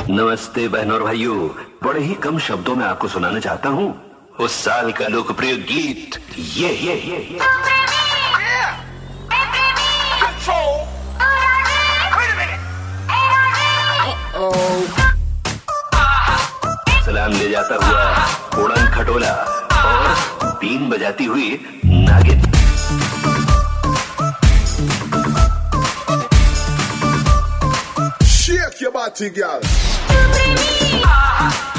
नमस्ते बहनों और भाइयों, बड़े ही कम शब्दों में आपको सुनाना चाहता हूँ उस साल का लोकप्रिय गीत ये। सलाम ले जाता हुआ उड़न खटोला और बीन बजाती हुई नागिन। Shake your body, girl.